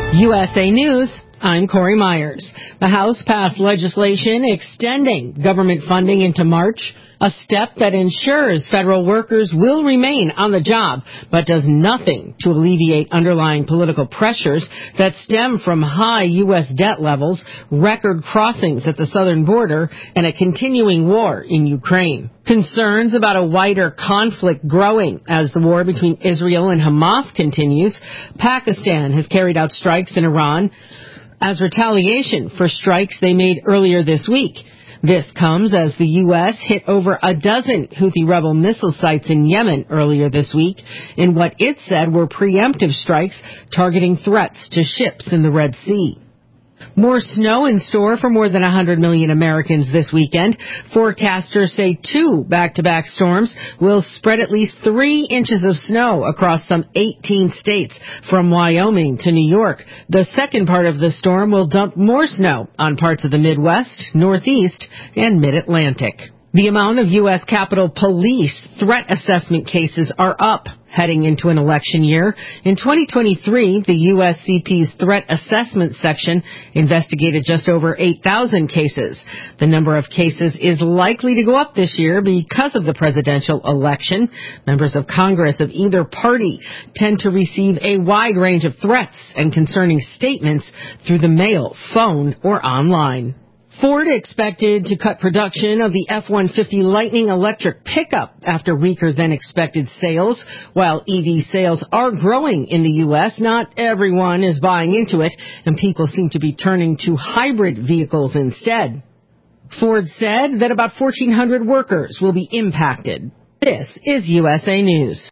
USA News, I'm Corey Myers. The House passed legislation extending government funding into March, a step that ensures federal workers will remain on the job, but does nothing to alleviate underlying political pressures that stem from high U.S. debt levels, record crossings at the southern border, and a continuing war in Ukraine. Concerns about a wider conflict growing as the war between Israel and Hamas continues. Pakistan has carried out strikes in Iran as retaliation for strikes they made earlier this week. This comes as the U.S. hit over a dozen Houthi rebel missile sites in Yemen earlier this week in what it said were preemptive strikes targeting threats to ships in the Red Sea. More snow in store for more than 100 million Americans this weekend. Forecasters say 2 back-to-back storms will spread at least 3 inches of snow across some 18 states from Wyoming to New York. The second part of the storm will dump more snow on parts of the Midwest, Northeast, and Mid-Atlantic. The amount of U.S. Capitol Police threat assessment cases are up heading into an election year. In 2023, the USCP's Threat Assessment Section investigated just over 8,000 cases. The number of cases is likely to go up this year because of the presidential election. Members of Congress of either party tend to receive a wide range of threats and concerning statements through the mail, phone, or online. Ford expected to cut production of the F-150 Lightning electric pickup after weaker than expected sales. While EV sales are growing in the U.S., not everyone is buying into it, and people seem to be turning to hybrid vehicles instead. Ford said that about 1,400 workers will be impacted. This is USA News.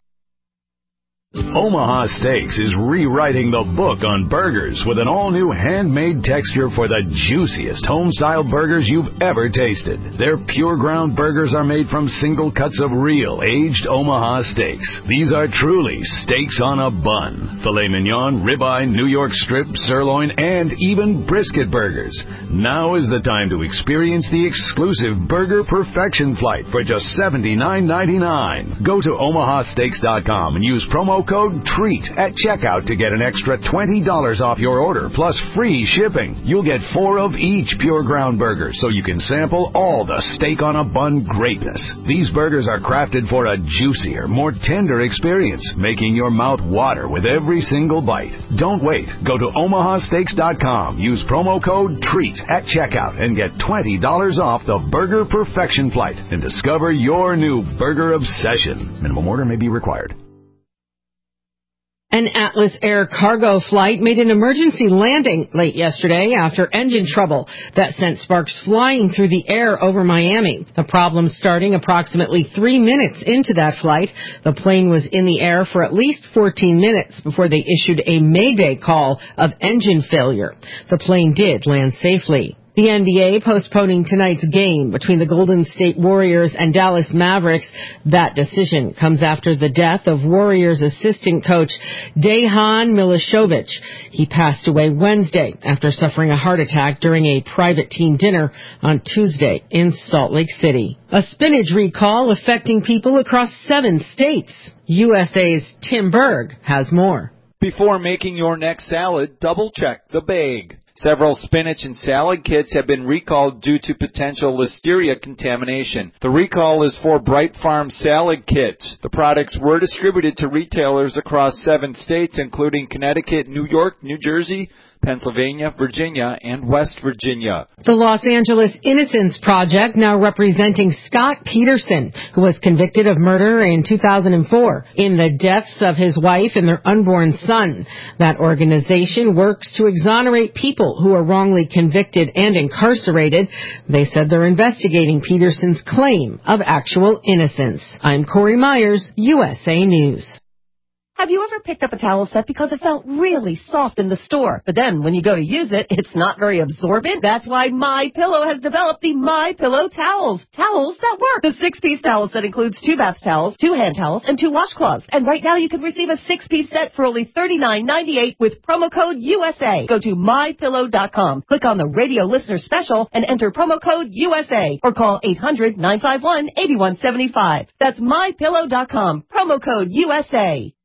Omaha Steaks is rewriting the book on burgers with an all-new handmade texture for the juiciest home-style burgers you've ever tasted. Their pure ground burgers are made from single cuts of real, aged Omaha steaks. These are truly steaks on a bun. Filet mignon, ribeye, New York strip, sirloin, and even brisket burgers. Now is the time to experience the exclusive Burger Perfection Flight for just $79.99. Go to omahasteaks.com and use promo code TREAT at checkout to get an extra $20 off your order plus free shipping. You'll get 4 of each pure ground burger so you can sample all the steak on a bun greatness. These burgers are crafted for a juicier, more tender experience, making your mouth water with every single bite. Don't wait. Go to omahasteaks.com. Use promo code TREAT at checkout and get $20 off the Burger Perfection Flight and discover your new burger obsession. Minimum order may be required. An Atlas Air cargo flight made an emergency landing late yesterday after engine trouble that sent sparks flying through the air over Miami. The problem starting approximately 3 minutes into that flight. The plane was in the air for at least 14 minutes before they issued a mayday call of engine failure. The plane did land safely. The NBA postponing tonight's game between the Golden State Warriors and Dallas Mavericks. That decision comes after the death of Warriors assistant coach Dejan Milišević. He passed away Wednesday after suffering a heart attack during a private team dinner on Tuesday in Salt Lake City. A spinach recall affecting people across 7 states. USA's Tim Berg has more. Before making your next salad, double-check the bag. Several spinach and salad kits have been recalled due to potential listeria contamination. The recall is for Bright Farm salad kits. The products were distributed to retailers across 7 states, including Connecticut, New York, New Jersey, Pennsylvania, Virginia, and West Virginia. The Los Angeles Innocence Project now representing Scott Peterson, who was convicted of murder in 2004 in the deaths of his wife and their unborn son. That organization works to exonerate people who are wrongly convicted and incarcerated. They said they're investigating Peterson's claim of actual innocence. I'm Corey Myers, USA News. Have you ever picked up a towel set because it felt really soft in the store, but then when you go to use it, it's not very absorbent? That's why MyPillow has developed the MyPillow towels. Towels that work. The 6-piece towel set includes 2 bath towels, 2 hand towels, and 2 washcloths. And right now you can receive a 6-piece set for only $39.98 with promo code USA. Go to MyPillow.com, click on the radio listener special, and enter promo code USA, or call 800-951-8175. That's MyPillow.com, promo code USA.